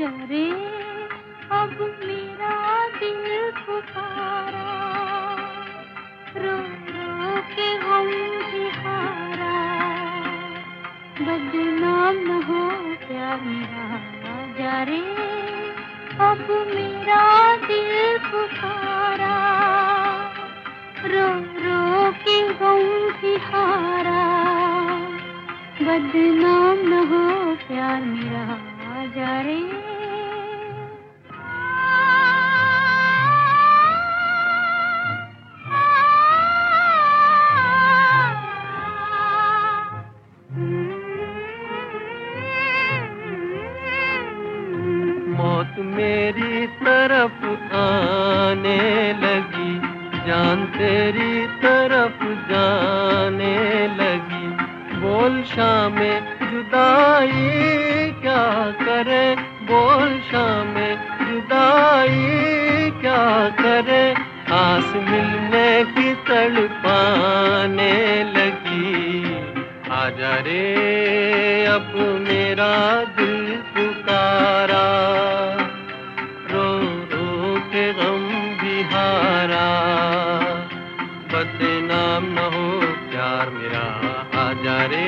रे अब मेरा दिल पुकारा, रो रो के गम भी हारा, बदनाम न हो प्यार मेरा, आजा रे अब मेरा दिल पुकारा, रो रो के गम भी हारा, बदनाम न हो प्यार मेरा, आजा रे। मौत मेरी तरफ आने लगी, जान तेरी तरफ जाने लगी, बोल शामे जुदाई क्या करे, बोल शामे जुदाई क्या करे, आस मिलने की तड़पाने लगी, आजा रे अब मेरा दिल पुकारा, रो रो के गम भी हारा, बदनाम न हो प्यार मेरा, आजा रे।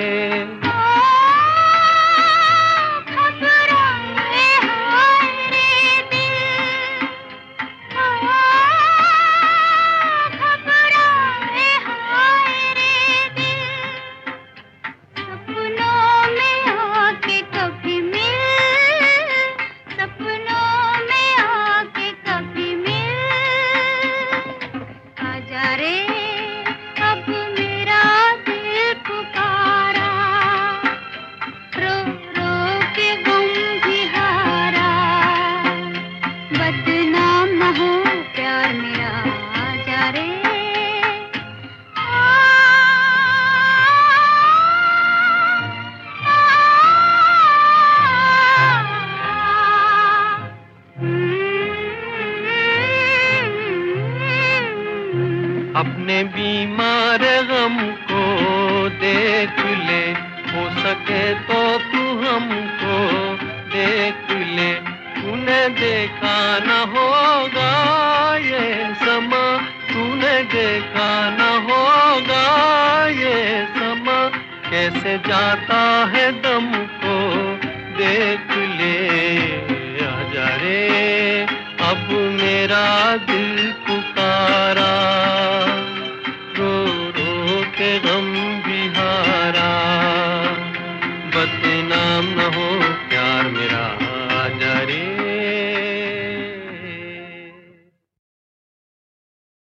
अपने बीमार गम को देख ले, हो सके तो तू हमको देख ले, तूने देखा न होगा ये समा, तूने देखा न होगा ये समा, कैसे जाता है दम को देख ले, आजा रे अब मेरा दिल पुकारा, रो रो के गम